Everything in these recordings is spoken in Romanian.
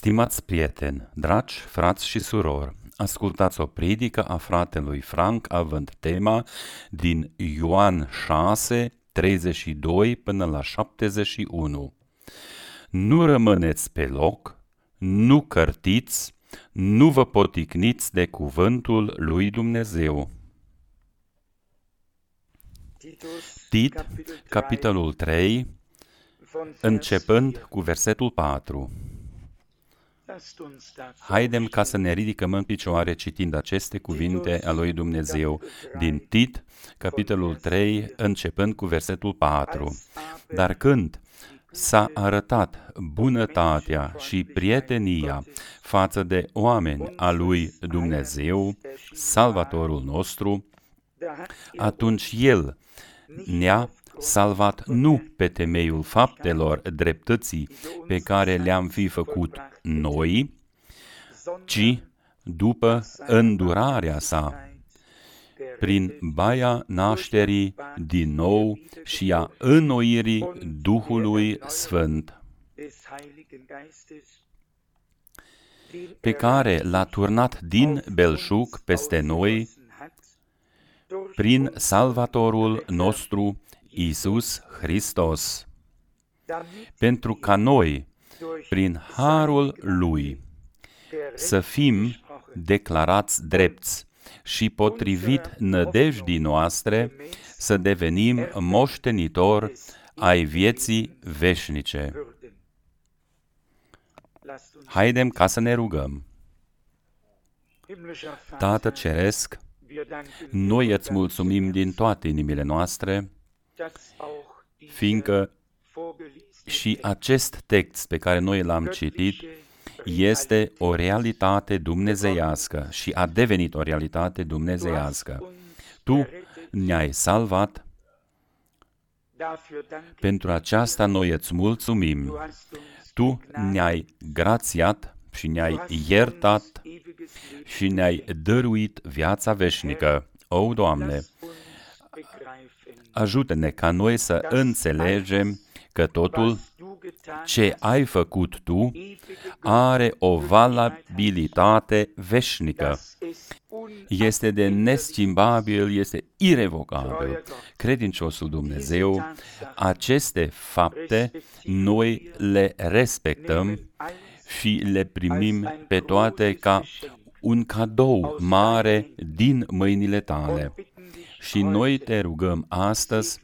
Stimați prieteni, dragi frați și surori, ascultați o predică a fratelui Frank având tema din Ioan 6, 32 până la 71. Nu rămâneți pe loc, nu cărtiți, nu vă poticniți de cuvântul lui Dumnezeu. Tit, capitolul 3, începând cu versetul 4. Haidem ca să ne ridicăm în picioare citind aceste cuvinte a lui Dumnezeu din Tit, capitolul 3, începând cu versetul 4. Dar când s-a arătat bunătatea și prietenia față de oameni a lui Dumnezeu, Salvatorul nostru, atunci El ne-a salvat nu pe temeiul faptelor dreptății pe care le-am fi făcut noi, ci după îndurarea sa, prin baia nașterii din nou și a înnoirii Duhului Sfânt, pe care l-a turnat din belșug peste noi prin Salvatorul nostru Iisus Hristos, pentru ca noi, prin harul Lui, să fim declarați drepți și potrivit nădejdii noastre să devenim moștenitori ai vieții veșnice. Haidem ca să ne rugăm. Tată Ceresc, noi îți mulțumim din toate inimile noastre, fiindcă și acest text pe care noi l-am citit este o realitate dumnezeiască și a devenit o realitate dumnezeiască. Tu ne-ai salvat, pentru aceasta noi îți mulțumim. Tu ne-ai grațiat și ne-ai iertat și ne-ai dăruit viața veșnică. O, Doamne, ajută-ne ca noi să înțelegem că totul ce ai făcut Tu are o valabilitate veșnică. Este de neschimbabil, este irevocabil. Credinciosul Dumnezeu, aceste fapte noi le respectăm și le primim pe toate ca un cadou mare din mâinile Tale. Și noi te rugăm astăzi,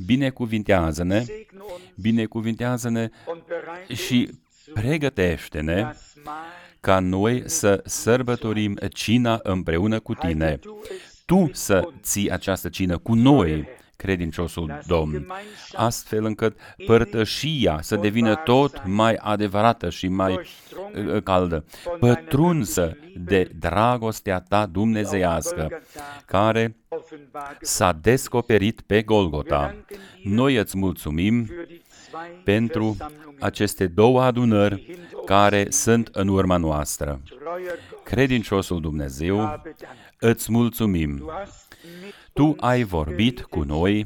binecuvintează-ne și pregătește-ne ca noi să sărbătorim cina împreună cu Tine. Tu să ții această cină cu noi, credinciosul Domn, astfel încât părtășia să devină tot mai adevărată și mai caldă, pătrunsă de dragostea Ta dumnezeiască, care s-a descoperit pe Golgota. Noi îți mulțumim pentru aceste două adunări care sunt în urma noastră. Credinciosul Dumnezeu, îți mulțumim. Tu ai vorbit cu noi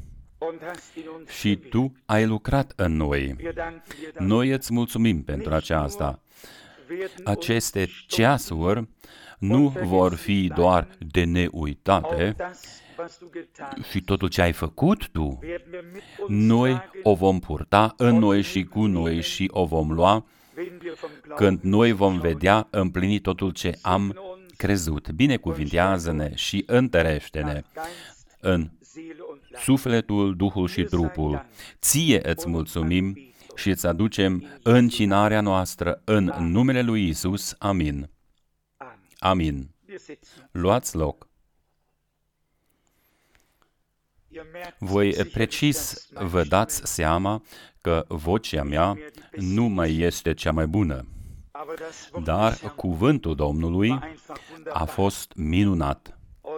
și Tu ai lucrat în noi. Noi îți mulțumim pentru aceasta. Aceste ceasuri nu vor fi doar de neuitate și totul ce ai făcut Tu, noi o vom purta în noi și cu noi și o vom lua când noi vom vedea împlinit totul ce am crezut. Binecuvintează-ne și întărește-ne în sufletul, Duhul și trupul. Ție îți mulțumim și îți aducem încinarea noastră în numele lui Iisus. Amin. Amin. Luați loc. Voi precis vă dați seama că vocea mea nu mai este cea mai bună, dar cuvântul Domnului a fost minunat.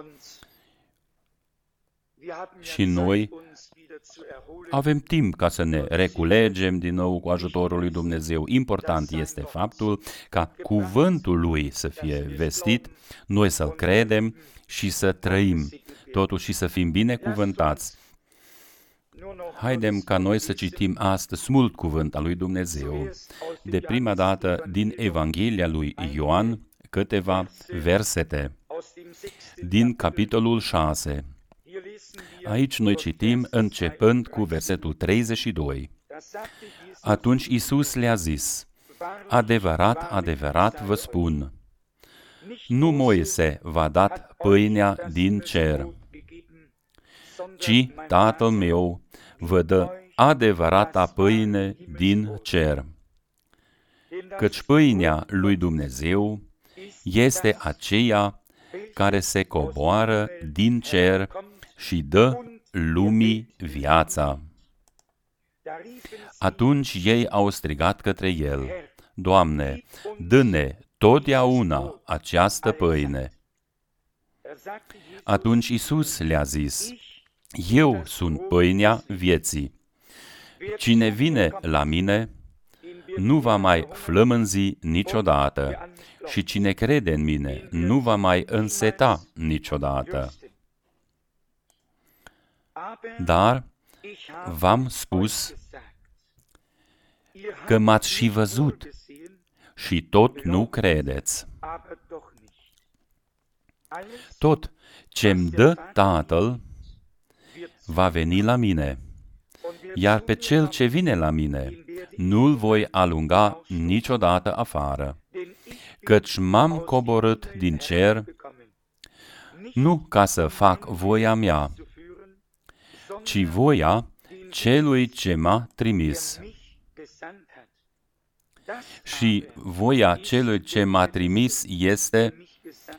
Și noi avem timp ca să ne reculegem din nou cu ajutorul lui Dumnezeu. Important este faptul ca cuvântul Lui să fie vestit, noi să-L credem și să trăim totul și să fim binecuvântați. Haidem ca noi să citim astăzi mult cuvânt al lui Dumnezeu, de prima dată din Evanghelia lui Ioan, câteva versete, din capitolul 6. Aici noi citim începând cu versetul 32. Atunci Iisus le-a zis: adevărat, adevărat vă spun, nu Moise v-a dat pâinea din cer, ci Tatăl meu vă dă adevărata pâine din cer. Căci pâinea lui Dumnezeu este aceea care se coboară din cer și dă lumii viața. Atunci ei au strigat către el: Doamne, dă-ne totdeauna această pâine. Atunci Iisus le-a zis: Eu sunt pâinea vieții. Cine vine la mine nu va mai flămânzi niciodată și cine crede în mine nu va mai înseta niciodată. Dar v-am spus că m-ați și văzut și tot nu credeți. Tot ce-mi dă Tatăl va veni la mine, iar pe cel ce vine la mine nu-l voi alunga niciodată afară, căci m-am coborât din cer, nu ca să fac voia mea, ci voia celui ce m-a trimis. Și voia celui ce m-a trimis este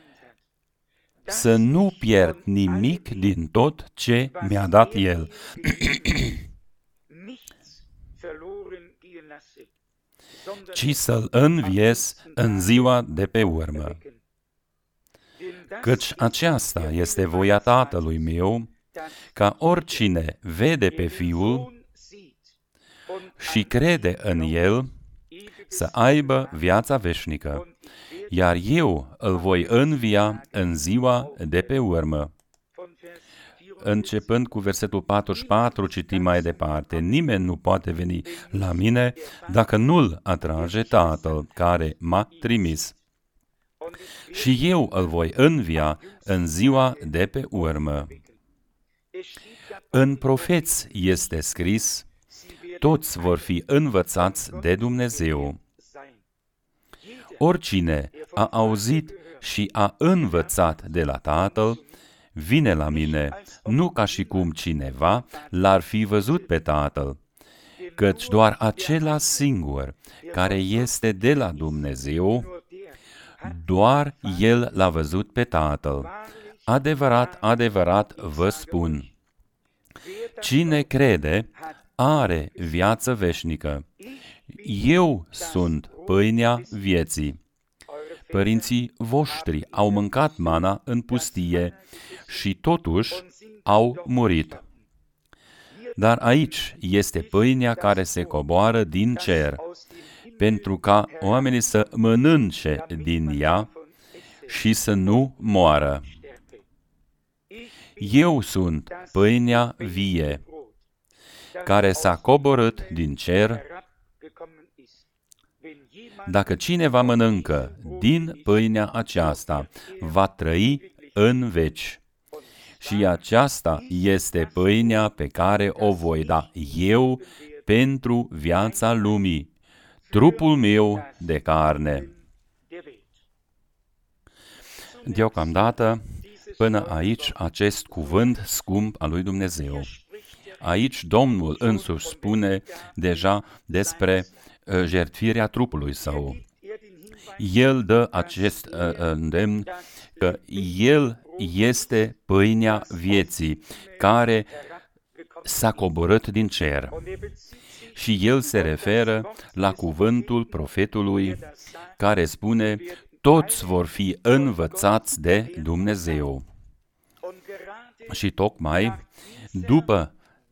să nu pierd nimic din tot ce mi-a dat El, ci să-l înviez în ziua de pe urmă. Căci aceasta este voia Tatălui meu, ca oricine vede pe Fiul și crede în El să aibă viața veșnică, iar eu îl voi învia în ziua de pe urmă. Începând cu versetul 44, citim mai departe: nimeni nu poate veni la mine dacă nu-l atrage Tatăl care m-a trimis. Și eu îl voi învia în ziua de pe urmă. În profeți este scris: toți vor fi învățați de Dumnezeu. Oricine a auzit și a învățat de la Tatăl, vine la mine, nu ca și cum cineva l-ar fi văzut pe Tatăl, căci doar acela singur care este de la Dumnezeu, doar El l-a văzut pe Tatăl. Adevărat, adevărat vă spun, cine crede are viață veșnică. Eu sunt pâinea vieții. Părinții voștri au mâncat mana în pustie și totuși au murit. Dar aici este pâinea care se coboară din cer, pentru ca oamenii să mănânce din ea și să nu moară. Eu sunt pâinea vie, care s-a coborât din cer. Dacă cineva mănâncă din pâinea aceasta, va trăi în veci. Și aceasta este pâinea pe care o voi da eu pentru viața lumii, trupul meu de carne. Deocamdată, până aici, acest cuvânt scump al lui Dumnezeu. Aici Domnul însuși spune deja despre jertfirea trupului Său. El dă acest îndemn că El este pâinea vieții, care s-a coborât din cer. Și El se referă la cuvântul profetului care spune: toți vor fi învățați de Dumnezeu. Și tocmai după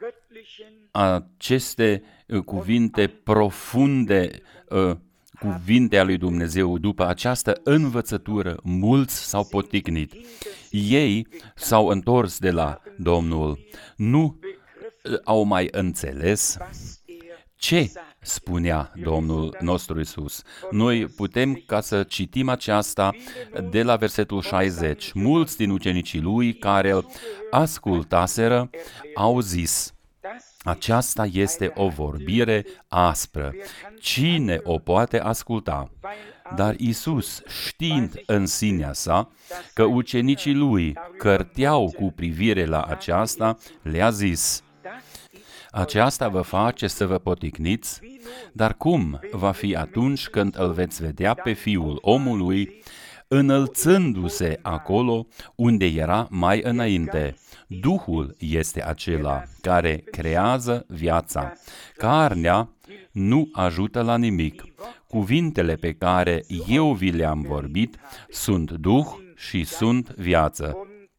aceste cuvinte profunde, cuvinte ale lui Dumnezeu, după această învățătură, mulți s-au poticnit. Ei s-au întors de la Domnul. Nu au mai înțeles ce spunea Domnul nostru Iisus. Noi putem ca să citim aceasta de la versetul 60. Mulți din ucenicii lui care îl ascultaseră au zis: aceasta este o vorbire aspră. Cine o poate asculta? Dar Iisus, știind în sinea sa că ucenicii lui cărteau cu privire la aceasta, le-a zis: aceasta vă face să vă poticniți, dar cum va fi atunci când îl veți vedea pe Fiul omului înălțându-se acolo unde era mai înainte? Duhul este acela care creează viața. Carnea nu ajută la nimic. Cuvintele pe care eu vi le-am vorbit sunt Duh și sunt viață.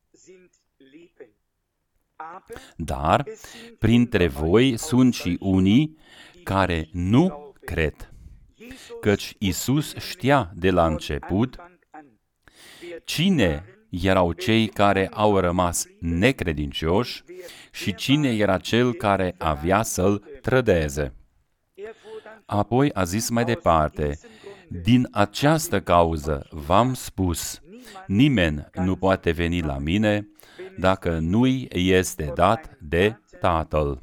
Dar printre voi sunt și unii care nu cred, căci Iisus știa de la început cine erau cei care au rămas necredincioși și cine era cel care avea să-l trădeze. Apoi a zis mai departe: din această cauză v-am spus, nimeni nu poate veni la mine dacă nu-i este dat de Tatăl.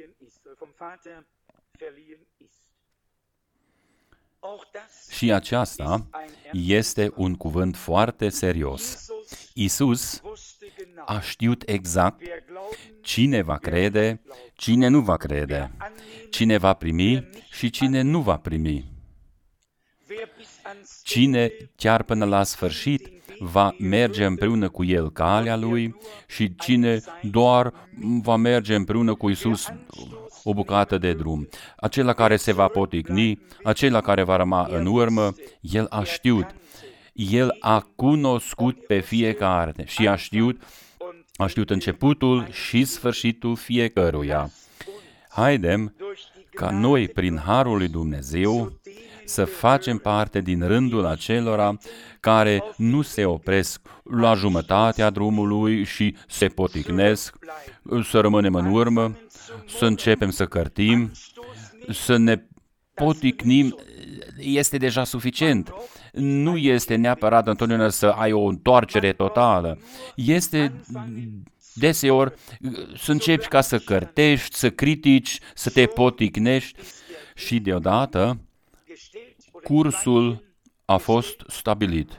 Și aceasta este un cuvânt foarte serios. Iisus a știut exact cine va crede, cine nu va crede, cine va primi și cine nu va primi. Cine chiar până la sfârșit va merge împreună cu el calea lui și cine doar va merge împreună cu Iisus o bucată de drum. Acela care se va poticni, acela care va rămâne în urmă, el a știut. El a cunoscut pe fiecare și a știut începutul și sfârșitul fiecăruia. Haidem ca noi, prin harul lui Dumnezeu, să facem parte din rândul acelora care nu se opresc la jumătatea drumului și se poticnesc, să rămânem în urmă, să începem să cărtim, să ne poticnim, este deja suficient. Nu este neapărat întotdeauna să ai o întoarcere totală. Este deseori să începi ca să cărtești, să critici, să te poticnești și deodată cursul a fost stabilit.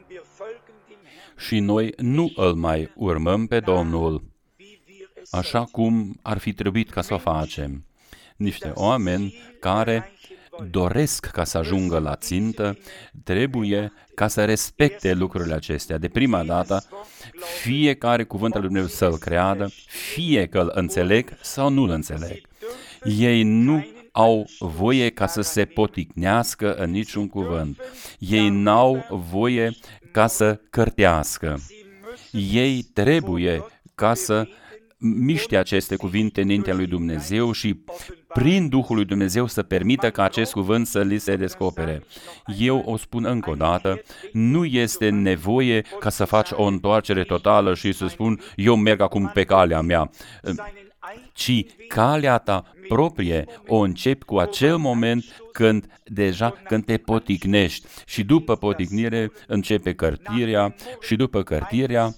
Și noi nu îl mai urmăm pe Domnul așa cum ar fi trebuit ca să o facem. Niște oameni care doresc ca să ajungă la țintă, trebuie ca să respecte lucrurile acestea. De prima dată, fiecare cuvânt al lui Dumnezeu să-l creadă, fie că îl înțeleg sau nu îl înțeleg. Ei nu au voie ca să se poticnească în niciun cuvânt. Ei n-au voie ca să cărtească. Ei trebuie ca să miște aceste cuvinte înaintea lui Dumnezeu și prin Duhul lui Dumnezeu să permită ca acest cuvânt să li se descopere. Eu o spun încă o dată, nu este nevoie ca să faci o întoarcere totală și să spun, eu merg acum pe calea mea, ci calea ta proprie o începi cu acel moment când te poticnești. Și după poticnire începe cărtirea și după cărtirea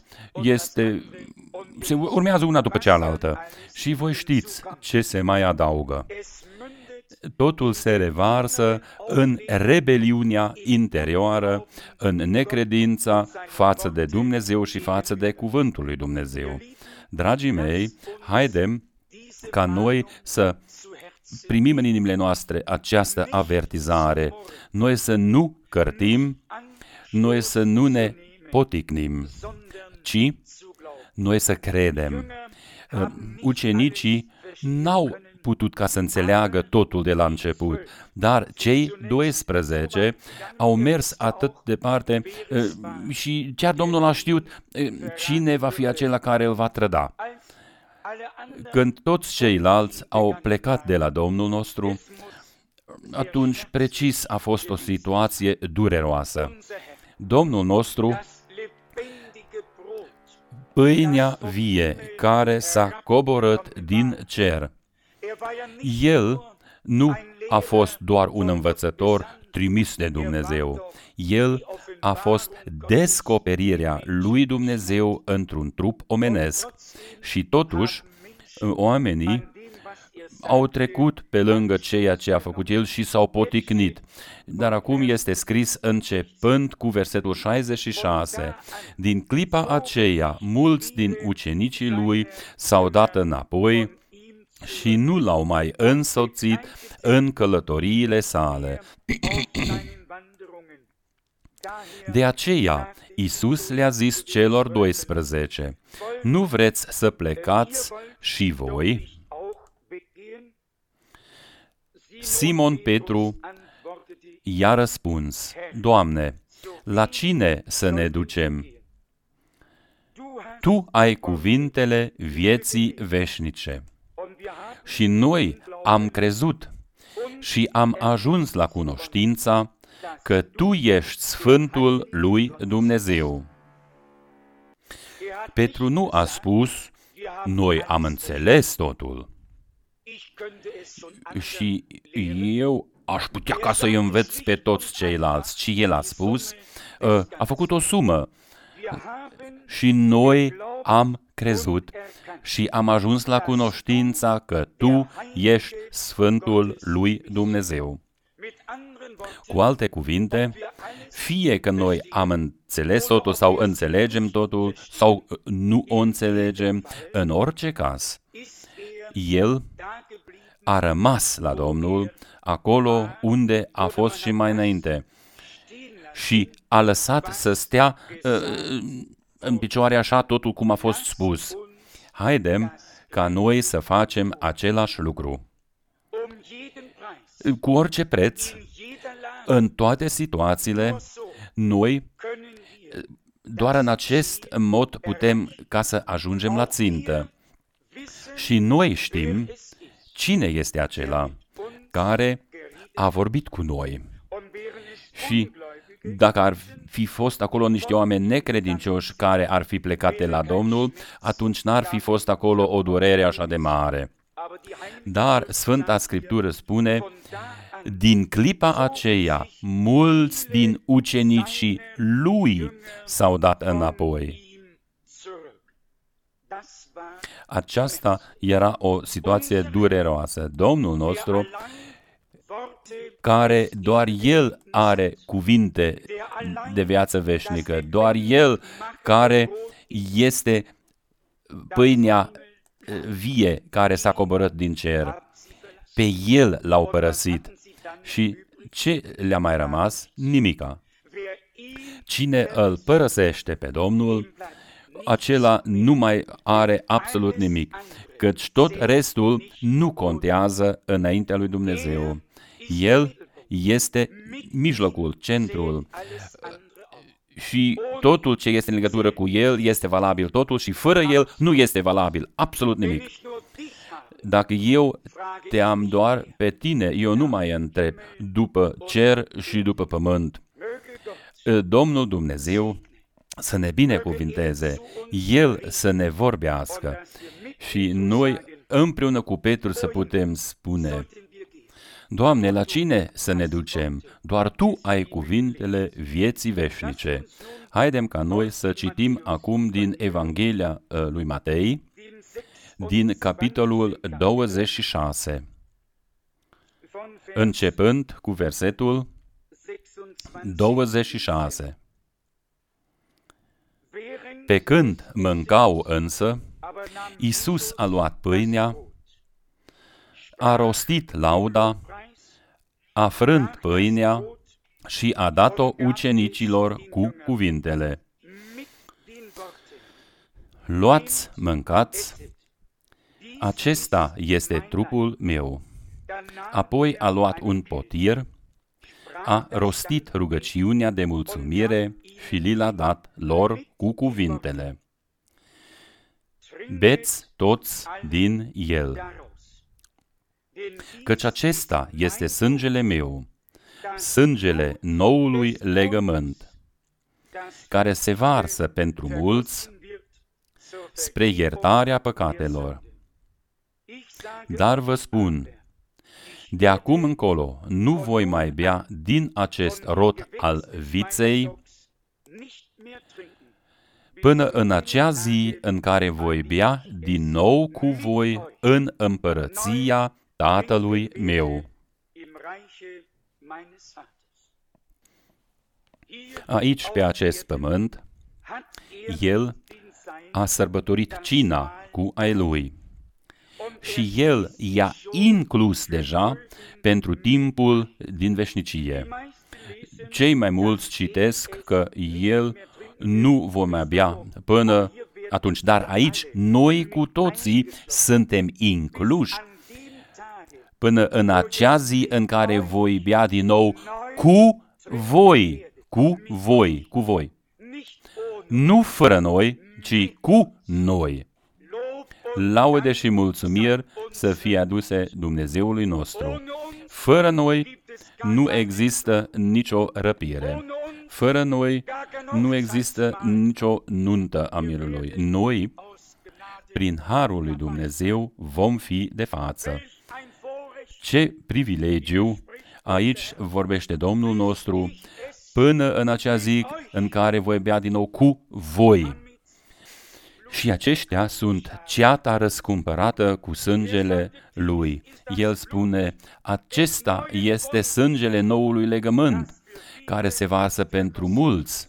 se urmează una după cealaltă. Și voi știți ce se mai adaugă. Totul se revarsă în rebeliunea interioară, în necredința față de Dumnezeu și față de cuvântul lui Dumnezeu. Dragii mei, haidem ca noi să primim în inimile noastre această avertizare. Noi să nu cărtim, noi să nu ne poticnim, ci noi să credem. Ucenicii n-au putut ca să înțeleagă totul de la început, dar cei 12 au mers atât de departe și chiar Domnul a știut cine va fi acela care îl va trăda. Când toți ceilalți au plecat de la Domnul nostru, atunci precis a fost o situație dureroasă. Domnul nostru, pâinea vie care s-a coborât din cer. El nu a fost doar un învățător trimis de Dumnezeu. El a fost descoperirea lui Dumnezeu într-un trup omenesc. Și totuși, oamenii au trecut pe lângă ceea ce a făcut El și s-au poticnit. Dar acum este scris începând cu versetul 66. Din clipa aceea, mulți din ucenicii Lui s-au dat înapoi și nu l-au mai însoțit în călătoriile sale. De aceea, Iisus le-a zis celor 12, nu vreți să plecați și voi? Simon Petru i-a răspuns, Doamne, la cine să ne ducem? Tu ai cuvintele vieții veșnice. Și noi am crezut și am ajuns la cunoștința că Tu ești Sfântul lui Dumnezeu. Petru nu a spus, noi am înțeles totul. Și eu aș putea ca să-i înveț pe toți ceilalți. Și el a spus, a făcut o sumă. Și noi am crezut și am ajuns la cunoștința că Tu ești Sfântul lui Dumnezeu. Cu alte cuvinte, fie că noi am înțeles totul sau înțelegem totul sau nu o înțelegem, în orice caz, El a rămas la Domnul acolo unde a fost și mai înainte și a lăsat să stea în picioare așa totul cum a fost spus. Haidem ca noi să facem același lucru. Cu orice preț, în toate situațiile, noi doar în acest mod putem ca să ajungem la țintă. Și noi știm cine este acela care a vorbit cu noi. Și dacă ar fi fost acolo niște oameni necredincioși care ar fi plecat de la Domnul, atunci n-ar fi fost acolo o durere așa de mare. Dar Sfânta Scriptură spune, din clipa aceea, mulți din ucenicii Lui s-au dat înapoi. Aceasta era o situație dureroasă. Domnul nostru, care doar El are cuvinte de viață veșnică, doar El care este pâinea vie care s-a coborât din cer, pe El l-au părăsit. Și ce le-a mai rămas? Nimica. Cine îl părăsește pe Domnul, acela nu mai are absolut nimic, căci tot restul nu contează înaintea lui Dumnezeu. El este mijlocul, centrul și totul ce este în legătură cu El este valabil totul și fără El nu este valabil absolut nimic. Dacă eu te-am doar pe tine, eu nu mai întreb după cer și după pământ. Domnul Dumnezeu să ne binecuvinteze, El să ne vorbească și noi împreună cu Petru să putem spune, Doamne, la cine să ne ducem? Doar Tu ai cuvintele vieții veșnice. Haidem ca noi să citim acum din Evanghelia lui Matei, din capitolul 26, începând cu versetul 26. Pe când mâncau însă, Iisus a luat pâinea, a rostit lauda, a frânt pâinea și a dat-o ucenicilor cu cuvintele. Luați, mâncați, acesta este trupul meu. Apoi a luat un potir, a rostit rugăciunea de mulțumire și li l-a dat lor cu cuvintele. Beți toți din el, căci acesta este sângele meu, sângele noului legământ, care se varsă pentru mulți spre iertarea păcatelor. Dar vă spun, de acum încolo nu voi mai bea din acest rod al viței, până în acea zi în care voi bea din nou cu voi în împărăția Tatălui meu. Aici, pe acest pământ, El a sărbătorit cina cu ai Lui și El i-a inclus deja pentru timpul din veșnicie. Cei mai mulți citesc că El nu vom mai bea până atunci, dar aici noi cu toții suntem incluși până în acea zi în care voi bea din nou cu voi. Nu fără noi, ci cu noi. Laude și mulțumiri să fie aduse Dumnezeului nostru. Fără noi nu există nicio răpire. Fără noi nu există nicio nuntă a Mielului. Noi, prin harul lui Dumnezeu, vom fi de față. Ce privilegiu! Aici vorbește Domnul nostru, până în acea zi în care voi bea din nou cu voi. Și aceștia sunt ceata răscumpărată cu sângele Lui. El spune, acesta este sângele noului legământ, care se varsă pentru mulți.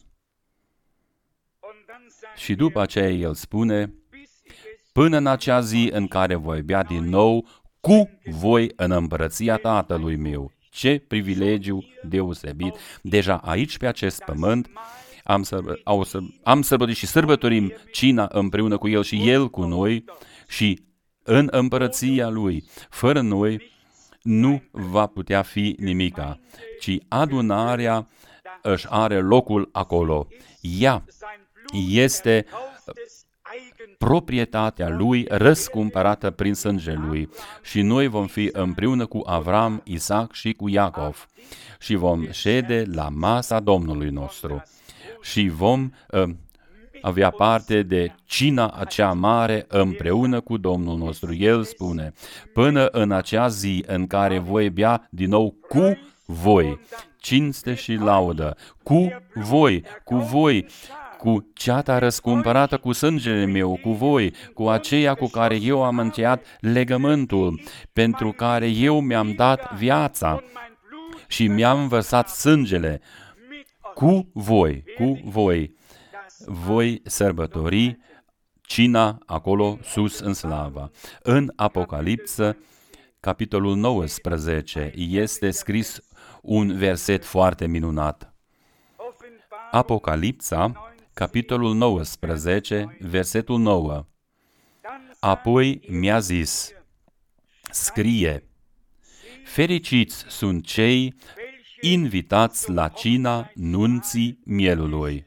Și după aceea El spune, până în acea zi în care voi bea din nou cu voi în împărăția Tatălui meu. Ce privilegiu deosebit! Deja aici, pe acest pământ, am sărbătorit și sărbătorim cina împreună cu El și El cu noi și în împărăția Lui. Fără noi nu va putea fi nimica, ci adunarea își are locul acolo. Ea este proprietatea Lui răscumpărată prin sângele Lui și noi vom fi împreună cu Avram, Isaac și cu Iacov și vom șede la masa Domnului nostru și vom avea parte de cina acea mare împreună cu Domnul nostru. El spune, până în acea zi în care voi bea din nou cu voi, cinste și laudă, cu voi, cu ceata răscumpărată cu sângele meu, cu voi, cu aceia cu care eu am încheiat legământul, pentru care eu mi-am dat viața și mi-am vărsat sângele, cu voi, voi sărbători cina acolo sus în slavă. În Apocalipsă, capitolul 19, este scris un verset foarte minunat. Apocalipsa, capitolul 19, versetul 9. Apoi mi-a zis, scrie, fericiți sunt cei invitați la cina nunții mielului.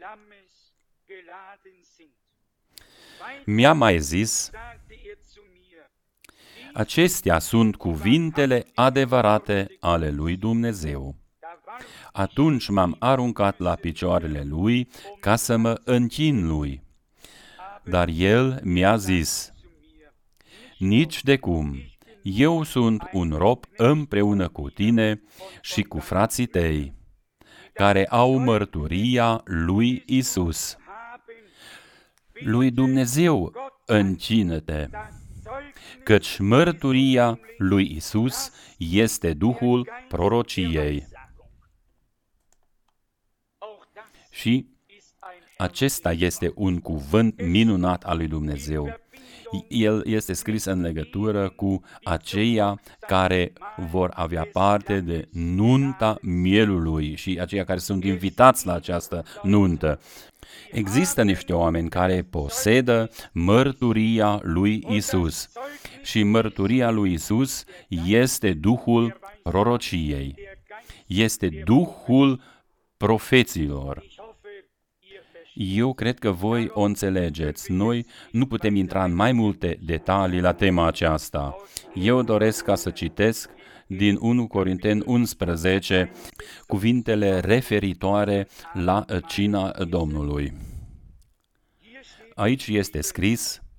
Mi-a mai zis, acestea sunt cuvintele adevărate ale lui Dumnezeu. Atunci m-am aruncat la picioarele lui ca să mă închin lui. Dar el mi-a zis, nici de cum, eu sunt un rob împreună cu tine și cu frații tăi, care au mărturia lui Isus. Lui Dumnezeu închină-te, căci mărturia lui Isus este Duhul prorociei. Și acesta este un cuvânt minunat al lui Dumnezeu. El este scris în legătură cu aceia care vor avea parte de nunta mielului și aceia care sunt invitați la această nuntă. Există niște oameni care posedă mărturia lui Isus și mărturia lui Isus este Duhul prorociei, este Duhul profeților. Eu cred că voi o înțelegeți. Noi nu putem intra în mai multe detalii la tema aceasta. Eu doresc ca să citesc din 1 Corinteni 11 cuvintele referitoare la cina Domnului. Aici este scris,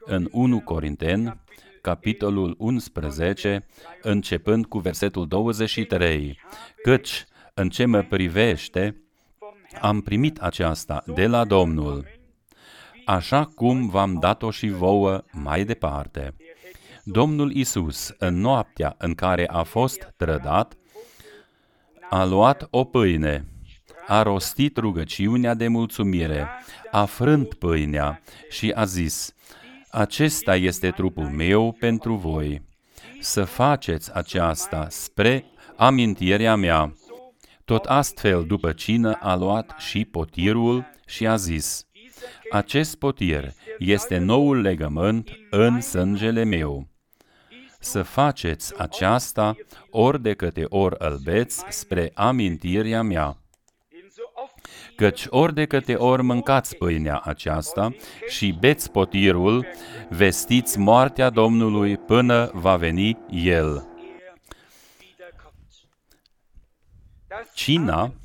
în 1 Corinteni, capitolul 11, începând cu versetul 23, căci în ce mă privește, am primit aceasta de la Domnul, așa cum v-am dat-o și vouă mai departe. Domnul Iisus, în noaptea în care a fost trădat, a luat o pâine, a rostit rugăciunea de mulțumire, a frânt pâinea și a zis: acesta este trupul meu pentru voi. Să faceți aceasta spre amintirea mea. Tot astfel, după cină, a luat și potirul și a zis: acest potir este noul legământ în sângele meu. Să faceți aceasta ori de câte ori îl beți spre amintirea mea. Căci ori de câte ori mâncați pâinea aceasta și beți potirul, vestiți moartea Domnului până va veni El. Cina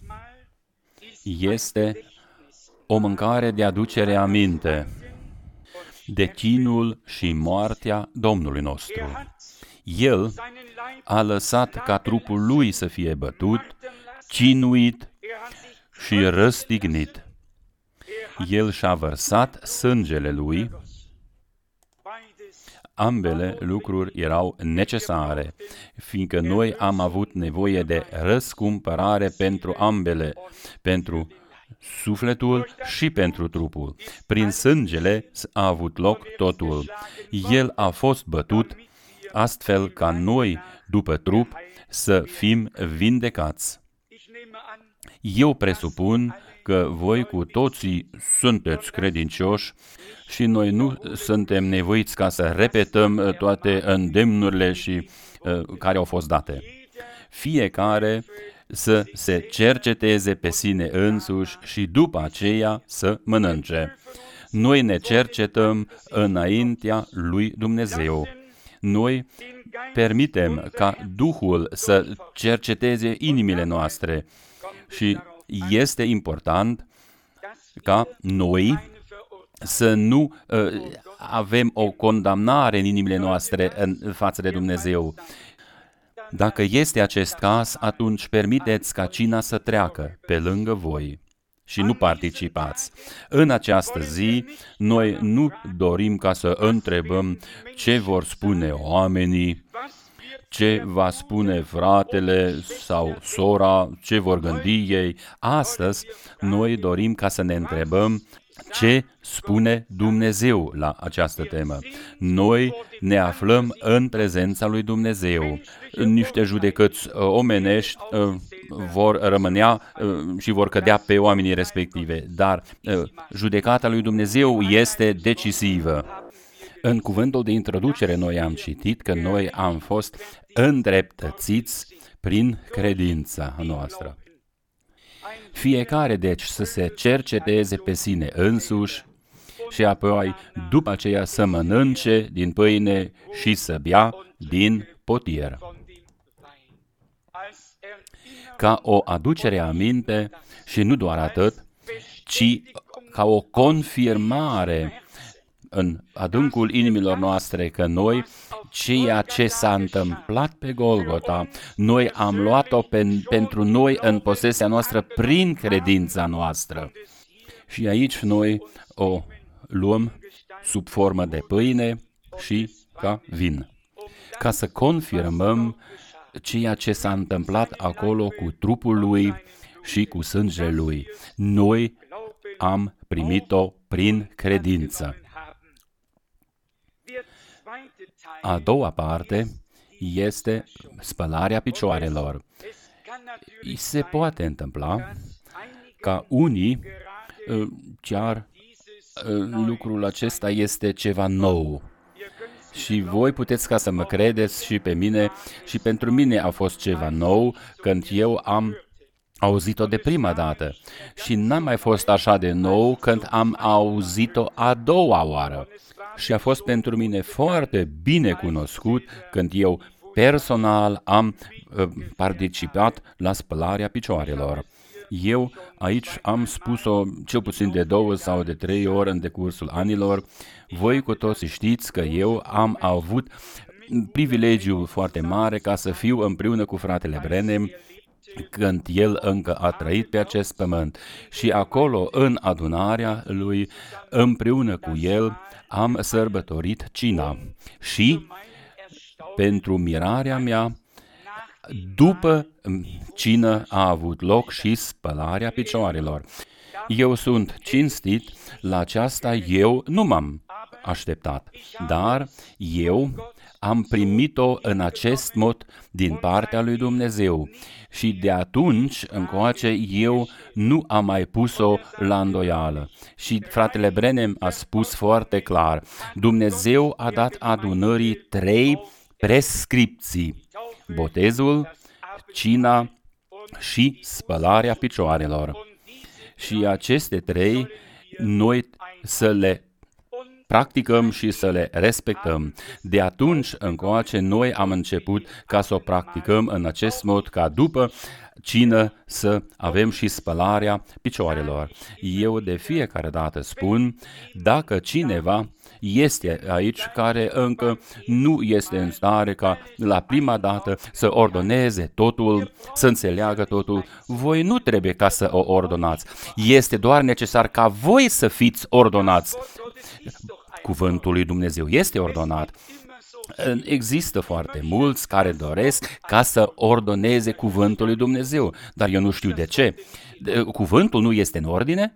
este o mâncare de aducere aminte de chinul și moartea Domnului nostru. El a lăsat ca trupul Lui să fie bătut, cinuit și răstignit. El și-a vărsat sângele Lui. Ambele lucruri erau necesare, fiindcă noi am avut nevoie de răscumpărare pentru ambele, pentru sufletul și pentru trupul. Prin sângele a avut loc totul. El a fost bătut, astfel ca noi, după trup, să fim vindecați. Eu presupun că voi cu toții sunteți credincioși și noi nu suntem nevoiți ca să repetăm toate îndemnurile și care au fost date. Fiecare să se cerceteze pe sine însuși și după aceea să mănânce. Noi ne cercetăm înaintea lui Dumnezeu. Noi permitem ca Duhul să cerceteze inimile noastre și este important ca noi să nu avem o condamnare în inimile noastre în față de Dumnezeu. Dacă este acest caz, atunci permiteți ca cina să treacă pe lângă voi și nu participați. În această zi, noi nu dorim ca să întrebăm ce vor spune oamenii, ce va spune fratele sau sora, ce vor gândi ei. Astăzi, noi dorim ca să ne întrebăm ce spune Dumnezeu la această temă. Noi ne aflăm în prezența lui Dumnezeu. Niște judecăți omenești vor rămânea și vor cădea pe oamenii respective, dar judecata lui Dumnezeu este decisivă. În cuvântul de introducere noi am citit că noi am fost îndreptățiți prin credința noastră. Fiecare, deci, să se cerceteze pe sine însuși și apoi, după aceea, să mănânce din pâine și să bea din potir. Ca o aducere aminte și nu doar atât, ci ca o confirmare în adâncul inimilor noastre că noi, ceea ce s-a întâmplat pe Golgota, noi am luat-o pentru noi în posesia noastră prin credința noastră. Și aici noi o luăm sub formă de pâine și ca vin, ca să confirmăm ceea ce s-a întâmplat acolo cu trupul Lui și cu sângele Lui. Noi am primit-o prin credință. A doua parte este spălarea picioarelor. Se poate întâmpla ca unii, chiar lucrul acesta este ceva nou. Și voi puteți ca să mă credeți și pe mine, și pentru mine a fost ceva nou când eu am auzit-o de prima dată. Și n-a mai fost așa de nou când am auzit-o a doua oară. Și a fost pentru mine foarte bine cunoscut când eu personal am participat la spălarea picioarelor. Eu aici am spus-o cel puțin de 2 sau de 3 ori în decursul anilor. Voi cu toții știți că eu am avut privilegiul foarte mare ca să fiu împreună cu fratele Branham când el încă a trăit pe acest pământ. Și acolo, în adunarea lui, împreună cu el, am sărbătorit cina. Și, pentru mirarea mea, după cină a avut loc și spălarea picioarelor. Eu sunt cinstit, la aceasta eu nu m-am așteptat, dar eu am primit-o în acest mod din partea lui Dumnezeu și de atunci încoace eu nu am mai pus-o la îndoială. Și fratele Branham a spus foarte clar, Dumnezeu a dat adunării 3 prescripții: botezul, cina și spălarea picioarelor. Și aceste 3 noi să le practicăm și să le respectăm. De atunci încoace noi am început ca să o practicăm în acest mod, ca după cină să avem și spălarea picioarelor. Eu de fiecare dată spun, dacă cineva este aici care încă nu este în stare ca la prima dată să ordoneze totul, să înțeleagă totul, voi nu trebuie ca să o ordonați. Este doar necesar ca voi să fiți ordonați. Cuvântul lui Dumnezeu este ordonat. Există foarte mulți care doresc ca să ordoneze cuvântul lui Dumnezeu, dar eu nu știu de ce. Cuvântul nu este în ordine?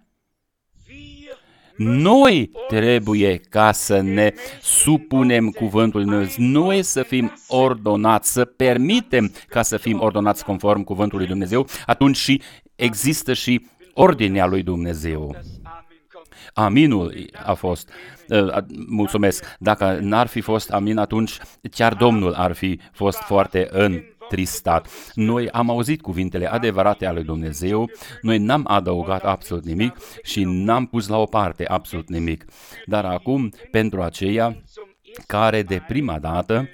Noi trebuie ca să ne supunem cuvântului Dumnezeu, noi să fim ordonați, să permitem ca să fim ordonați conform cuvântului Dumnezeu, atunci și există și ordinea lui Dumnezeu. Aminul a fost, mulțumesc, dacă n-ar fi fost amin, atunci chiar Domnul ar fi fost foarte întristat. Noi am auzit cuvintele adevărate ale lui Dumnezeu, noi n-am adăugat absolut nimic și n-am pus la o parte absolut nimic. Dar acum, pentru aceia care de prima dată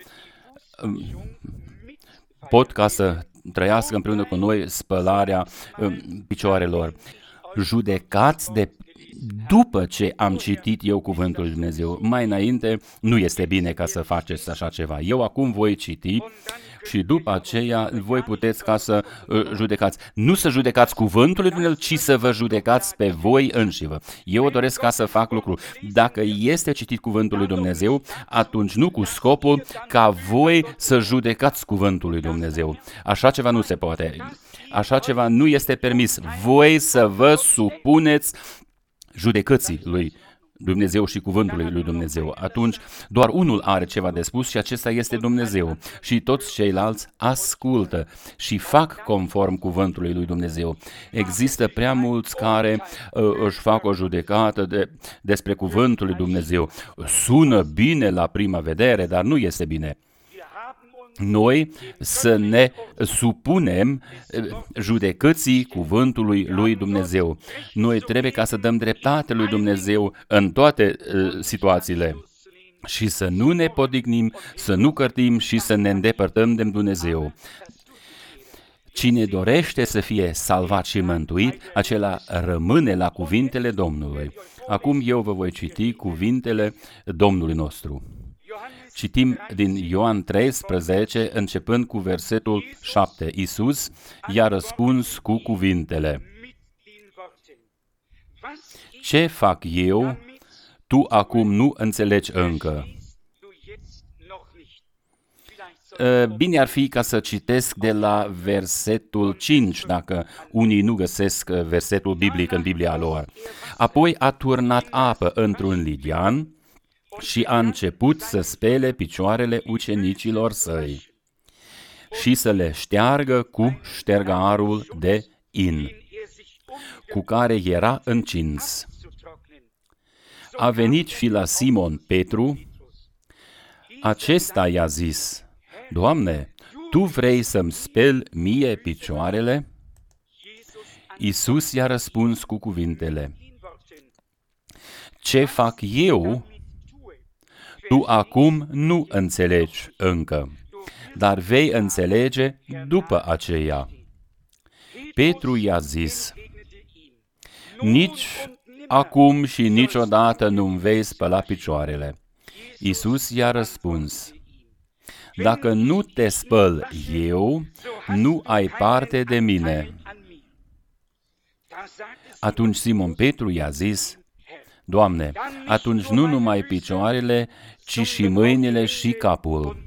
pot ca să trăiască împreună cu noi spălarea picioarelor, judecați de după ce am citit eu cuvântul lui Dumnezeu. Mai înainte nu este bine ca să faceți așa ceva. Eu acum voi citi și după aceea voi puteți ca să judecați. Nu să judecați cuvântul lui Dumnezeu, ci să vă judecați pe voi înșivă. Eu doresc ca să fac lucru. Dacă este citit cuvântul lui Dumnezeu, atunci nu cu scopul ca voi să judecați cuvântul lui Dumnezeu. Așa ceva nu se poate. Așa ceva nu este permis. Voi să vă supuneți judecății lui Dumnezeu și cuvântului lui Dumnezeu. Atunci doar unul are ceva de spus și acesta este Dumnezeu. Și toți ceilalți ascultă și fac conform cuvântului lui Dumnezeu. Există prea mulți care își fac o judecată despre cuvântul lui Dumnezeu. Sună bine la prima vedere, dar nu este bine. Noi să ne supunem judecății cuvântului lui Dumnezeu. Noi trebuie ca să dăm dreptate lui Dumnezeu în toate situațiile și să nu ne podignim, să nu cărtim și să ne îndepărtăm de Dumnezeu. Cine dorește să fie salvat și mântuit, acela rămâne la cuvintele Domnului. Acum eu vă voi citi cuvintele Domnului nostru. Citim din Ioan 13, începând cu versetul 7. Iisus i-a răspuns cu cuvintele: ce fac eu, tu acum nu înțelegi încă. Bine ar fi ca să citesc de la versetul 5, dacă unii nu găsesc versetul biblic în Biblia lor. Apoi a turnat apă într-un ligian și a început să spele picioarele ucenicilor săi și să le șteargă cu ștergarul de in, cu care era încins. A venit și la Simon Petru, acesta i-a zis: Doamne, Tu vrei să-mi speli mie picioarele? Iisus i-a răspuns cu cuvintele: ce fac eu, tu acum nu înțelegi încă, dar vei înțelege după aceea. Petru i-a zis: nici acum și niciodată nu-mi vei spăla picioarele. Iisus i-a răspuns: dacă nu te spăl eu, nu ai parte de mine. Atunci Simon Petru i-a zis: Doamne, atunci nu numai picioarele, ci și mâinile și capul.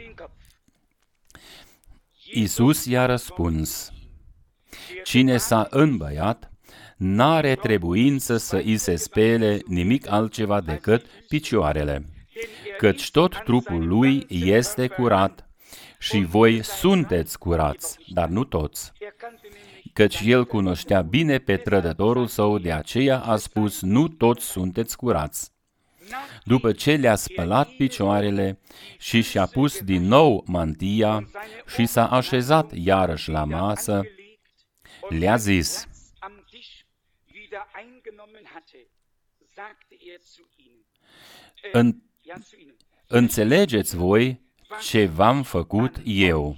Iisus i-a răspuns: cine s-a îmbăiat, n-are trebuință să îi se spele nimic altceva decât picioarele, căci tot trupul lui este curat și voi sunteți curați, dar nu toți. Căci el cunoștea bine pe trădătorul său, de aceea a spus: nu toți sunteți curați. După ce le-a spălat picioarele și și-a pus din nou mantia și s-a așezat iarăși la masă, le-a zis: înțelegeți voi ce v-am făcut eu.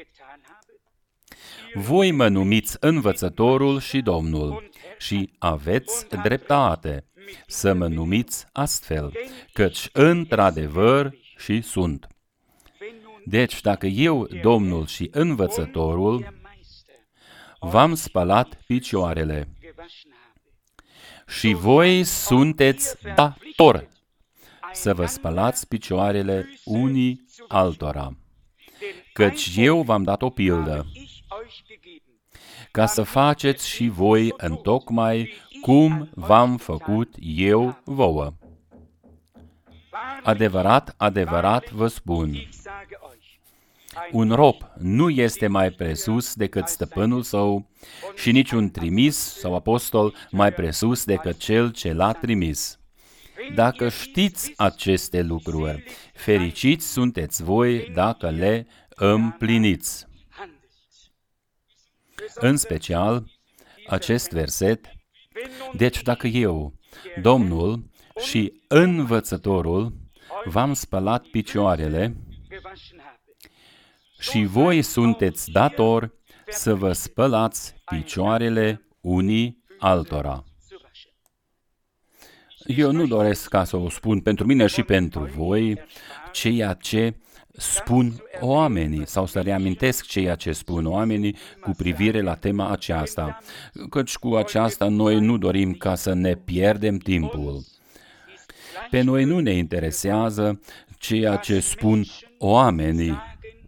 Voi mă numiți învățătorul și Domnul și aveți dreptate să mă numiți astfel, căci într-adevăr și sunt. Deci, dacă eu, Domnul și învățătorul, v-am spălat picioarele și voi sunteți datori să vă spălați picioarele unii altora, căci eu v-am dat o pildă, ca să faceți și voi întocmai cum v-am făcut eu vouă. Adevărat, adevărat vă spun, un rob nu este mai presus decât stăpânul său și niciun trimis sau apostol mai presus decât cel ce l-a trimis. Dacă știți aceste lucruri, fericiți sunteți voi dacă le împliniți. În special, acest verset: deci dacă eu, Domnul și învățătorul, v-am spălat picioarele și voi sunteți datori să vă spălați picioarele unii altora. Eu nu doresc ca să o spun pentru mine și pentru voi ceea ce spun oamenii sau să reamintesc ceea ce spun oamenii cu privire la tema aceasta, căci cu aceasta noi nu dorim ca să ne pierdem timpul. Pe noi nu ne interesează ceea ce spun oamenii,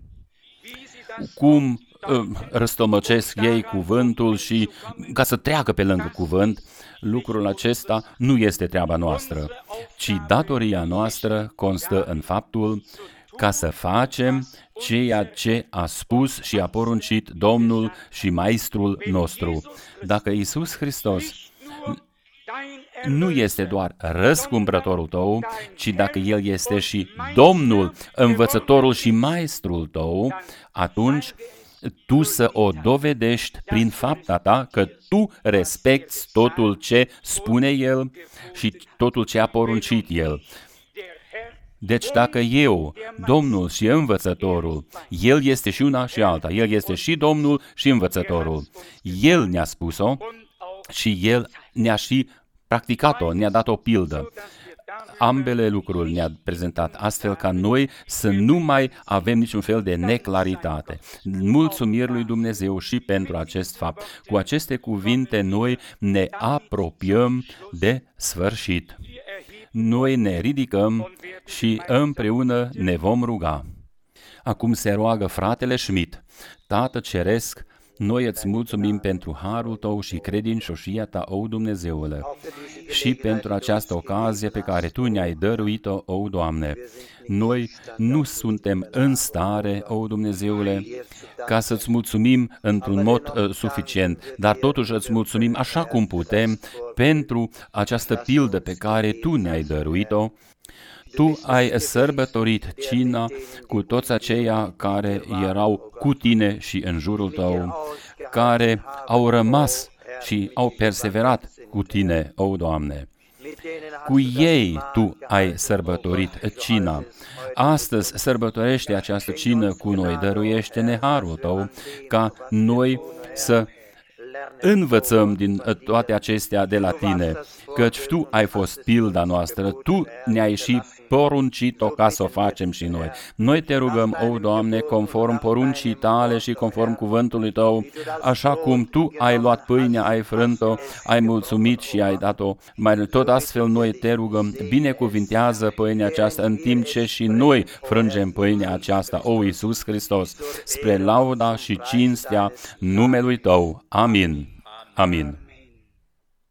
cum răstălmăcesc ei cuvântul și ca să treacă pe lângă cuvânt. Lucrul acesta nu este treaba noastră, ci datoria noastră constă în faptul ca să facem ceea ce a spus și a poruncit Domnul și Maestrul nostru. Dacă Iisus Hristos nu este doar răscumpărătorul tău, ci dacă El este și Domnul, învățătorul și Maestrul tău, atunci tu să o dovedești prin fapta ta că tu respecti totul ce spune El și totul ce a poruncit El. Deci dacă eu, Domnul și învățătorul, El este și una și alta, El este și Domnul și învățătorul, El ne-a spus-o și El ne-a și practicat-o, ne-a dat o pildă. Ambele lucruri ne-a prezentat astfel ca noi să nu mai avem niciun fel de neclaritate. Mulțumiri lui Dumnezeu și pentru acest fapt. Cu aceste cuvinte noi ne apropiem de sfârșit. Noi ne ridicăm și împreună ne vom ruga. Acum se roagă fratele Schmidt. Tată Ceresc, noi îți mulțumim pentru harul tău și credincioșia ta, o Dumnezeule, și pentru această ocazie pe care tu ne-ai dăruit-o, o Doamne. Noi nu suntem în stare, o Dumnezeule, ca să-ți mulțumim într-un mod suficient, dar totuși îți mulțumim așa cum putem pentru această pildă pe care tu ne-ai dăruit-o. Tu ai sărbătorit cina cu toți aceia care erau cu tine și în jurul tău, care au rămas și au perseverat cu tine, o Doamne. Cu ei tu ai sărbătorit cina. Astăzi sărbătorește această cină cu noi, dăruiește-ne harul tău ca noi să învățăm din toate acestea de la Tine, căci Tu ai fost pilda noastră, Tu ne-ai și poruncit-o ca să o facem și noi. Noi Te rugăm, o Doamne, conform poruncii Tale și conform cuvântului Tău, așa cum Tu ai luat pâinea, ai frânt-o, ai mulțumit și ai dat-o, mai tot astfel noi Te rugăm, binecuvintează pâinea aceasta în timp ce și noi frângem pâinea aceasta, o Iisus Hristos, spre lauda și cinstea numelui Tău. Amin. Amin.